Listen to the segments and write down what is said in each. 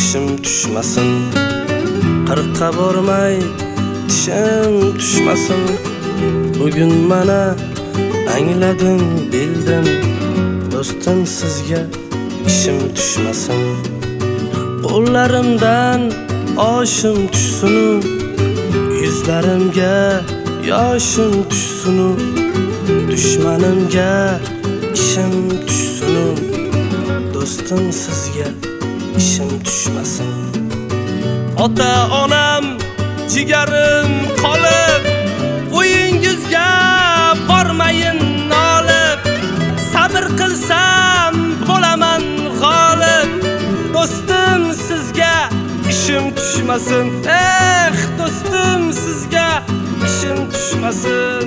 ishim tushmasin. Qirqqa bormay tishim tushmasin. Bugun mana angladim, bildim, do'stim sizga ishim tushmasin. Qo'llarimdan oshim tushsin, yuzlarimga yoshim tushsin, dushmanimga ishim tushsin, do'stim sizga ishim tushmasin. Ota-onam jigarim qolib, uyingizga bormayin nolib, sabr qilsam bo'laman g'olib, do'stim sizga ishim tushmasin. Do'stim sizga ishim tushmasin.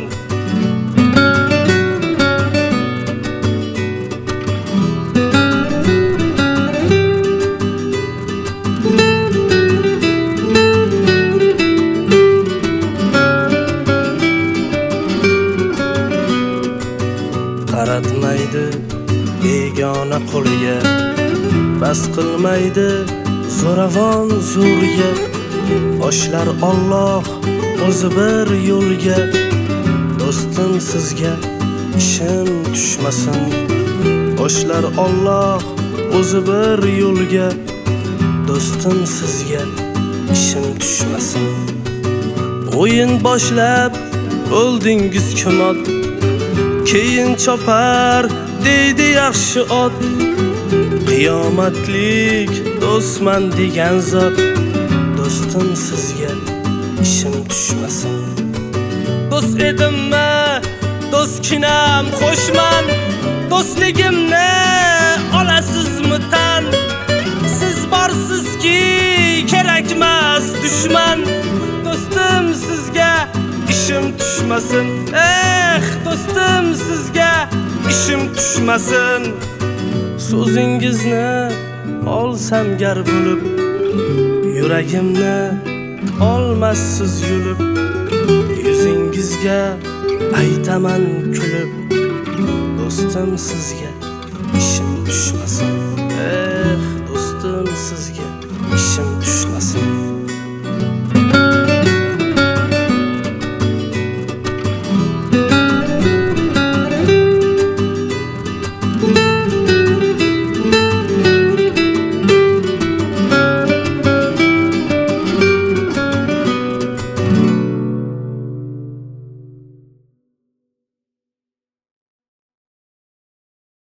Qaratmaydi begona qo'liga, bas qilmaydi zo'ravon zo'rga. Boshlar Alloh o'zi bir yo'lga, do'stim sizga ishim tushmasin. Boshlar Alloh o'zi bir yo'lga, do'stim sizga ishim tushmasin. O'yin boshlab bo'ldingiz kunot, keyin chopar deydi yaxshi ot. Qiyomatlik do'stman degan zot, do'stim sizga ishim tushmasin. Do'st edimmi, do'stkinam qo'shman, do'stligimni olasizmi tan? Siz borsizki kerakmas dushman, do'stim sizga ishim tushmasin. Do'stim sizga ishim tushmasin. So'zingizni olsam gar bo'lib, yuragimni olmassiz yulib, yuzingizga aytaman kulib, do'stim sizga ishim tushmasin. Do'stim sizga ishim tushmasin.